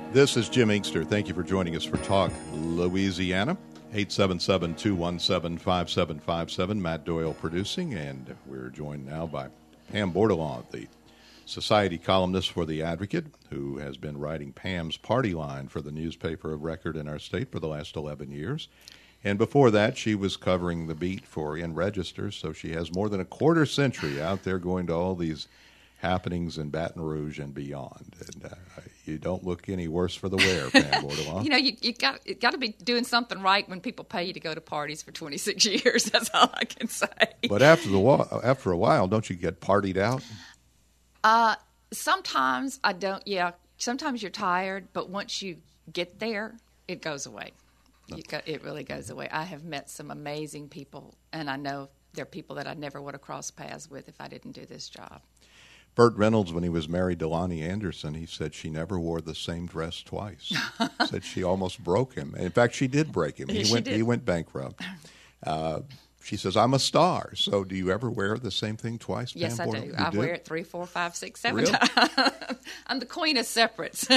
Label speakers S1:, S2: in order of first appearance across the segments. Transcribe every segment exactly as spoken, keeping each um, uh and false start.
S1: This is Jim Inkster. Thank you for joining us for Talk Louisiana. eight seven seven, two one seven, five seven five seven. Matt Doyle producing, and we're joined now by Pam Bordelon, the society columnist for The Advocate, who has been writing Pam's Party Line for the newspaper of record in our state for the last eleven years. And before that, she was covering the beat for In Register, so she has more than a quarter century out there going to all these happenings in Baton Rouge and beyond. And uh, you don't look any worse for the wear, Pam Bordelon.
S2: You know, you, you got you got to be doing something right when people pay you to go to parties for twenty-six years. That's all I can say.
S1: But after the after a while, don't you get partied out?
S2: Uh, sometimes I don't. Yeah, sometimes you're tired, but once you get there, it goes away. You go, it really goes away. I have met some amazing people, and I know they're people that I never would have crossed paths with if I didn't do this job.
S1: Burt Reynolds, when he was married to Lonnie Anderson, he said she never wore the same dress twice. Said she almost broke him. In fact, she did break him. He
S2: she
S1: went
S2: did.
S1: he went bankrupt. Uh, she says, "I'm a star." So, do you ever wear the same thing twice?
S2: Yes,
S1: Pam
S2: I do.
S1: Bordelon?
S2: I
S1: do?
S2: wear it three, four, five, six, seven
S1: Really?
S2: times. I'm the queen of separates.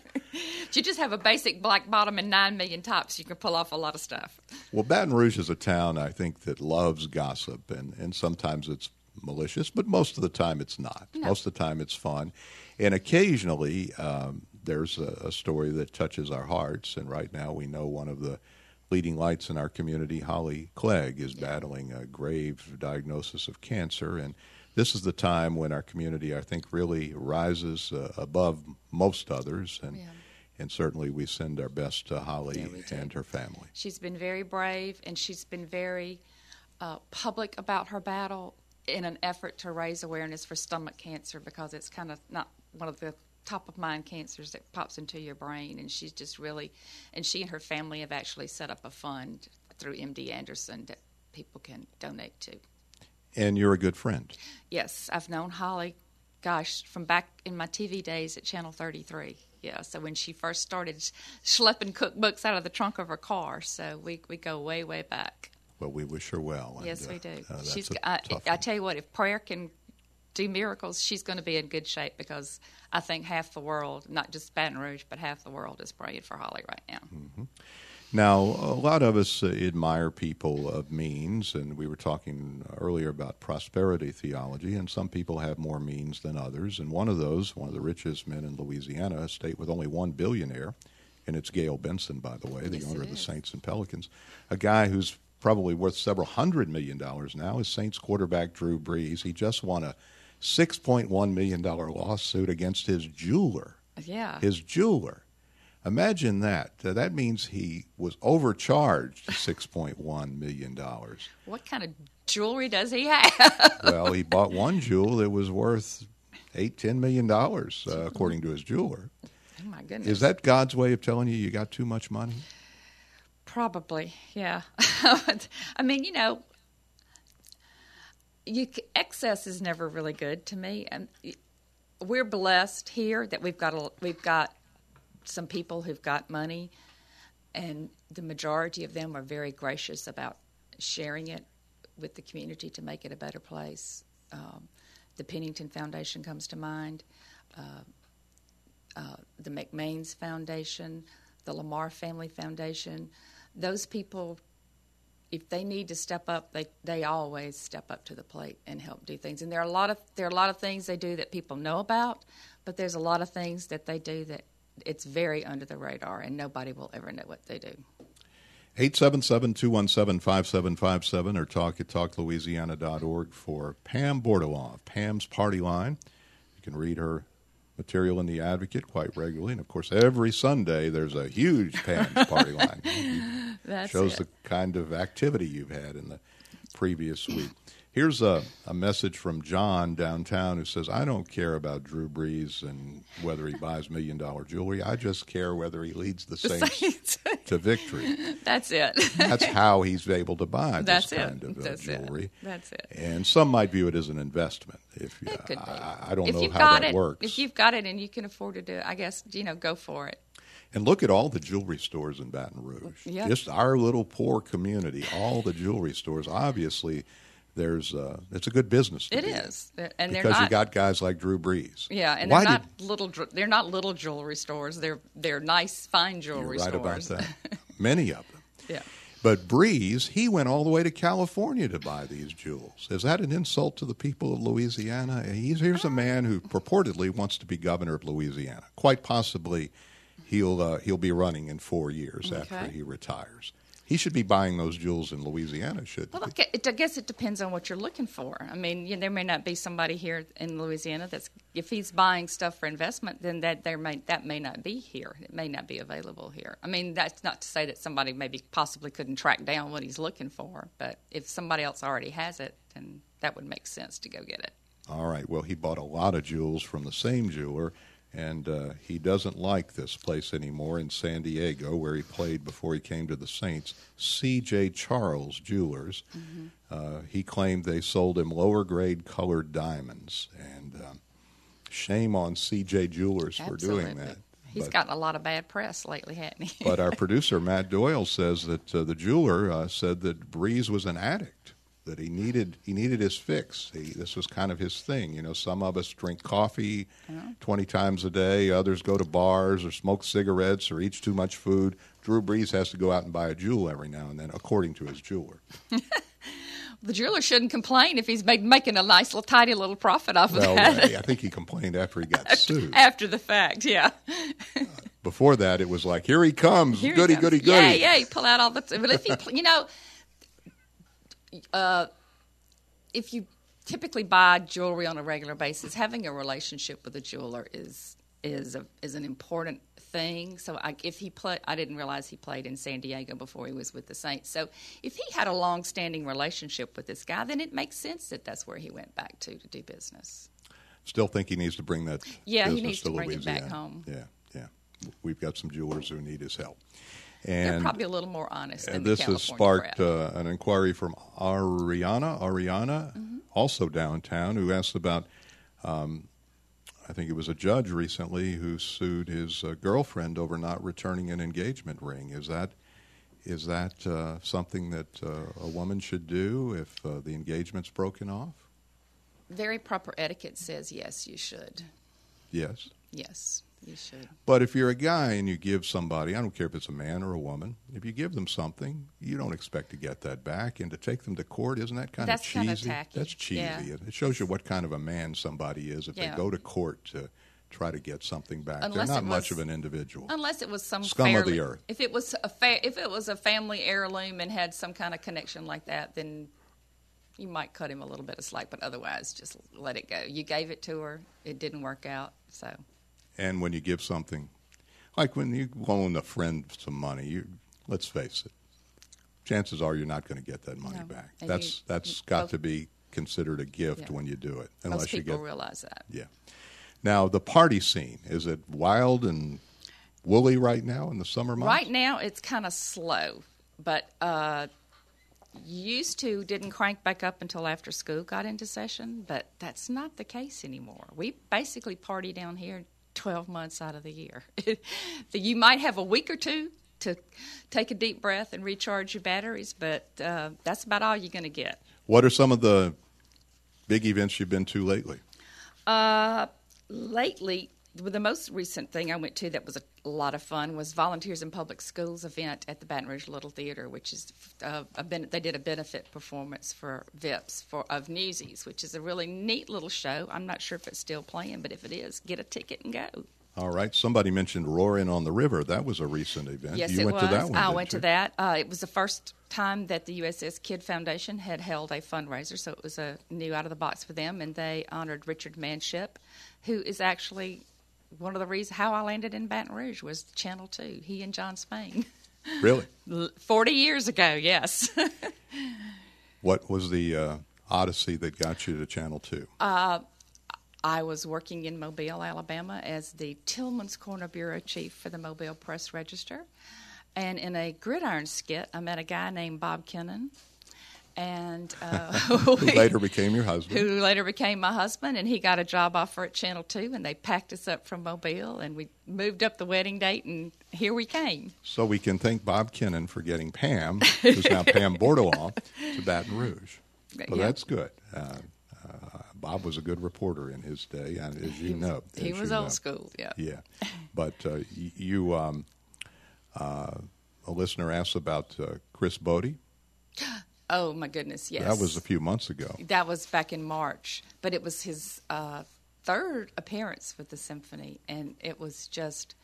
S2: You just have a basic black bottom and nine million tops. You can pull off a lot of stuff.
S1: Well, Baton Rouge is a town, I think, that loves gossip, and, and sometimes it's malicious, but most of the time it's not.
S2: No.
S1: Most of the time it's fun. And occasionally um, there's a, a story that touches our hearts, and right now we know one of the leading lights in our community, Holly Clegg, is yeah. battling a grave diagnosis of cancer, and this is the time when our community, I think, really rises uh, above most others, and yeah. and certainly we send our best to Holly
S2: yeah,
S1: and her family.
S2: She's been very brave, and she's been very uh, public about her battle in an effort to raise awareness for stomach cancer, because it's kind of not one of the top-of-mind cancers that pops into your brain, and she's just really, and she and her family have actually set up a fund through M D Anderson that people can donate to.
S1: And you're a good friend.
S2: Yes, I've known Holly, gosh, from back in my T V days at Channel thirty-three. Yeah, so when she first started schlepping cookbooks out of the trunk of her car, so we we go way, way back.
S1: Well, we wish her well.
S2: Yes,
S1: and,
S2: we do.
S1: Uh,
S2: she's. I, I tell you what, if prayer can do miracles, she's going to be in good shape, because I think half the world, not just Baton Rouge, but half the world is praying for Holly right now.
S1: Mm-hmm. Now, a lot of us uh, admire people of means, and we were talking earlier about prosperity theology, and some people have more means than others. And one of those, one of the richest men in Louisiana, a state with only one billionaire, and it's Gail Benson, by the way, the
S2: yes,
S1: owner of the
S2: is.
S1: Saints and Pelicans, a guy who's probably worth several hundred million dollars now, is Saints quarterback Drew Brees. He just won a six point one million dollars lawsuit against his jeweler.
S2: Yeah.
S1: His jeweler. Imagine that. Uh, that means he was overcharged six point one million dollars.
S2: What kind of jewelry does he have?
S1: Well, he bought one jewel that was worth eight, ten million dollars, uh, according to his jeweler.
S2: Oh, my goodness.
S1: Is that God's way of telling you you got too much money?
S2: Probably, yeah. I mean, you know, you, excess is never really good to me. And we're blessed here that we've got a, we've got some people who've got money, and the majority of them are very gracious about sharing it with the community to make it a better place. Um, the Pennington Foundation comes to mind, uh, uh, the McMains Foundation, the Lamar Family Foundation. Those people, if they need to step up, they they always step up to the plate and help do things. And there are a lot of there are a lot of things they do that people know about, but there's a lot of things that they do that it's very under the radar, and nobody will ever know what they do.
S1: eight seven seven, two one seven, five seven five seven or talk at talk louisiana dot org for Pam Bordelon, Pam's Party Line. You can read her material in The Advocate quite regularly. And, of course, every Sunday there's a huge Pam's Party Line.
S2: That
S1: shows
S2: it.
S1: the kind of activity you've had in the previous week. Here's a, a message from John downtown who says, I don't care about Drew Brees and whether he buys million-dollar jewelry. I just care whether he leads the,
S2: The
S1: Saints,
S2: Saints.
S1: to victory.
S2: That's it.
S1: That's how he's able to buy this
S2: That's
S1: kind
S2: it.
S1: of uh,
S2: That's
S1: jewelry.
S2: It. That's it.
S1: And some might view it as an investment. If uh,
S2: It could be.
S1: I, I don't
S2: if
S1: know
S2: you've
S1: how
S2: got
S1: that
S2: it,
S1: works.
S2: If you've got it and you can afford to do it, I guess, you know, go for it.
S1: And look at all the jewelry stores in Baton Rouge.
S2: Yep.
S1: Just our little poor community, all the jewelry stores. Obviously, there's uh, it's a good business. To
S2: It
S1: be
S2: is,
S1: in.
S2: and they're
S1: because
S2: not.
S1: you got guys like Drew Brees.
S2: Yeah, and
S1: Why
S2: they're not
S1: did,
S2: little. dr- They're not little jewelry stores. They're they're nice, fine jewelry
S1: You're right
S2: stores.
S1: about that. Many of them.
S2: Yeah.
S1: But Brees, he went all the way to California to buy these jewels. Is that an insult to the people of Louisiana? He's, here's a man who purportedly wants to be governor of Louisiana. Quite possibly, he'll uh, he'll be running in four years
S2: Okay.
S1: after he retires. He should be buying those jewels in Louisiana, shouldn't
S2: Well,
S1: he?
S2: look, it, I guess it depends on what you're looking for. I mean, you know, there may not be somebody here in Louisiana that's if he's buying stuff for investment, then that there may that may not be here. It may not be available here. I mean, that's not to say that somebody maybe possibly couldn't track down what he's looking for, but if somebody else already has it, then that would make sense to go get it.
S1: All right. Well, he bought a lot of jewels from the same jeweler, and uh, he doesn't like this place anymore in San Diego, where he played before he came to the Saints, C J Charles Jewelers. Mm-hmm. Uh, he claimed they sold him lower-grade colored diamonds, and um, shame on C J Jewelers for
S2: Absolutely.
S1: doing that.
S2: He's
S1: But-
S2: gotten a lot of bad press lately, hasn't he?
S1: But our producer, Matt Doyle, says that uh, the jeweler uh, said that Brees was an addict, that he needed he needed his fix. He, this was kind of his thing. You know, some of us drink coffee twenty times a day. Others go to bars or smoke cigarettes or eat too much food. Drew Brees has to go out and buy a jewel every now and then, according to his jeweler.
S2: The jeweler shouldn't complain if he's made, making a nice little tidy little profit off of
S1: Well,
S2: that.
S1: I think he complained after he got sued.
S2: After the fact, yeah.
S1: Before that, it was like, here he comes,
S2: Here he
S1: goody,
S2: comes.
S1: goody, goody.
S2: Yeah, yeah, you pull out all the. But if you, you know, uh, if you typically buy jewelry on a regular basis, having a relationship with a jeweler is is a, is an important thing. So I, if he play, I didn't realize he played in San Diego before he was with the Saints. So if he had a long-standing relationship with this guy, then it makes sense that that's where he went back to to do business.
S1: Still think he needs to bring that
S2: Yeah, he
S1: business
S2: needs
S1: to
S2: to bring it back
S1: Louisiana.
S2: home.
S1: Yeah, yeah. We've got some jewelers who need his help.
S2: They're
S1: And
S2: probably a little more honest than
S1: And
S2: the
S1: this has
S2: California
S1: sparked
S2: crowd.
S1: uh, an inquiry from Ariana, Ariana,
S2: Mm-hmm.
S1: also downtown, who asked about, um, I think it was a judge recently who sued his uh, girlfriend over not returning an engagement ring. Is that is that uh, something that uh, a woman should do if uh, the engagement's broken off?
S2: Very proper etiquette says yes, you should.
S1: Yes.
S2: Yes, you should.
S1: But if you're a guy and you give somebody, I don't care if it's a man or a woman, if you give them something, you don't expect to get that back. And to take them to court, isn't that kind
S2: That's
S1: of
S2: kinda
S1: cheesy?
S2: tacky.
S1: That's cheesy.
S2: Yeah.
S1: It shows you what kind of a man somebody is if
S2: Yeah.
S1: they go to court to try to get something back.
S2: Unless
S1: They're not
S2: it
S1: much
S2: was-
S1: of an individual.
S2: Unless it was some
S1: Scum of
S2: fairly,
S1: the earth.
S2: If it was a fa- if it was a family heirloom and had some kind of connection like that, then you might cut him a little bit of slack. But otherwise, just let it go. You gave it to her. It didn't work out. So
S1: And when you give something, like when you loan a friend some money, you, let's face it, chances are you're not going to get that money
S2: No.
S1: back.
S2: And
S1: That's
S2: you-
S1: that's
S2: you-
S1: got
S2: both-
S1: to be considered a gift
S2: Yeah.
S1: when you do it,
S2: most
S1: unless you
S2: people
S1: get
S2: realize that.
S1: Yeah. Now, the party scene, is it wild and woolly right now in the summer months?
S2: Right now, it's kind of slow, but uh, used to didn't crank back up until after school got into session, but that's not the case anymore. We basically party down here twelve months out of the year. You might have a week or two to take a deep breath and recharge your batteries, but uh, that's about all you're going to get.
S1: What are some of the big events you've been to lately?
S2: Uh, lately, the most recent thing I went to that was a lot of fun was Volunteers in Public Schools event at the Baton Rouge Little Theater, which is uh, a ben- they did a benefit performance for V I Ps for of Newsies, which is a really neat little show. I'm not sure if it's still playing, but if it is, get a ticket and go.
S1: All right. Somebody mentioned Roaring on the River. That was a recent event.
S2: Yes,
S1: you
S2: it
S1: went
S2: was.
S1: to that one.
S2: I
S1: didn't
S2: went
S1: you?
S2: to that. Uh, it was the first time that the U S S Kid Foundation had held a fundraiser, so it was a new out of the box for them, and they honored Richard Manship, who is actually one of the reasons how I landed in Baton Rouge was Channel Two. He and John Spain.
S1: Really?
S2: Forty years ago, yes.
S1: What was the uh, odyssey that got you to Channel Two?
S2: Uh, I was working in Mobile, Alabama, as the Tillman's Corner Bureau Chief for the Mobile Press Register. And in a gridiron skit, I met a guy named Bob Kennan. And uh,
S1: Who later became your husband?
S2: who later became my husband, and he got a job offer at Channel two, and they packed us up from Mobile, and we moved up the wedding date, and here we came.
S1: So we can thank Bob Kennan for getting Pam, who's now Pam Bordelon, to Baton Rouge. Well,
S2: yeah.
S1: that's good. Uh, uh, Bob was a good reporter in his day, and as you
S2: he
S1: know,
S2: was, he
S1: as
S2: was
S1: you
S2: old
S1: know.
S2: school. Yeah.
S1: Yeah, but uh, y- you, um, uh, a listener asked about uh, Chris Bodie.
S2: Oh my goodness, yes.
S1: That was a few months ago.
S2: That was back in March, but it was his uh, third appearance with the symphony, and it was just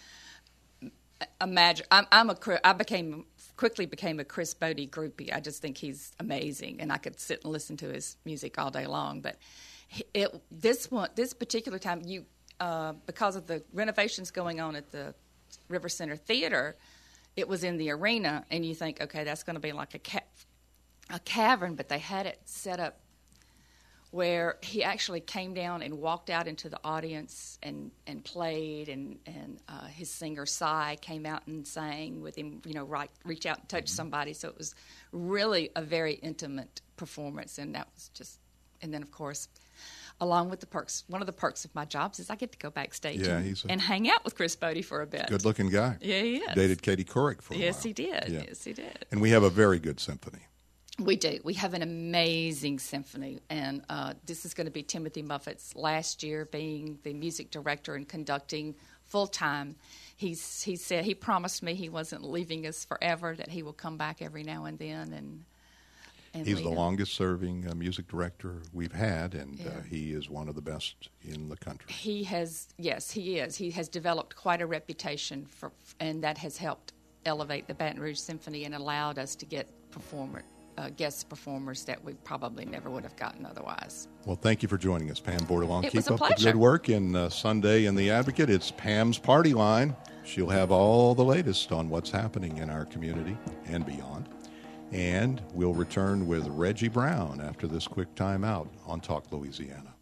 S2: imagine. I'm, I'm a I became quickly became a Chris Bodie groupie. I just think he's amazing, and I could sit and listen to his music all day long. But it this one this particular time, you uh, because of the renovations going on at the River Center Theater, it was in the arena, and you think, okay, that's going to be like a ca- a cavern, but they had it set up where he actually came down and walked out into the audience and, and played, and, and uh, his singer, Cy, came out and sang with him, you know, right, reach out and touch somebody. So it was really a very intimate performance, and that was just, and then, of course, along with the perks, one of the perks of my jobs is I get to go backstage
S1: Yeah,
S2: and,
S1: he's a-
S2: and hang out with Chris Bodie for a bit.
S1: Good-looking guy.
S2: Yeah, he is.
S1: Dated Katie Couric for a
S2: Yes,
S1: while.
S2: he did.
S1: Yeah.
S2: Yes, he did.
S1: And we have a very good symphony.
S2: We do. We have an amazing symphony, and uh, this is going to be Timothy Muffett's last year being the music director and conducting full time. He's he said he promised me he wasn't leaving us forever; that he will come back every now and then. And, and
S1: He's
S2: lead
S1: the
S2: us.
S1: longest-serving uh, music director we've had, and
S2: Yeah.
S1: uh, he is one of the best in the country.
S2: He has, yes, he is. He has developed quite a reputation for, and that has helped elevate the Baton Rouge Symphony and allowed us to get performer. Uh, guest performers that we probably never would have gotten otherwise.
S1: Well, thank you for joining us, Pam Bordelon.
S2: It
S1: Keep
S2: was a
S1: up the
S2: pleasure.
S1: good work. In uh, Sunday in the Advocate, it's Pam's Party Line. She'll have all the latest on what's happening in our community and beyond. And we'll return with Reggie Brown after this quick time out on Talk Louisiana.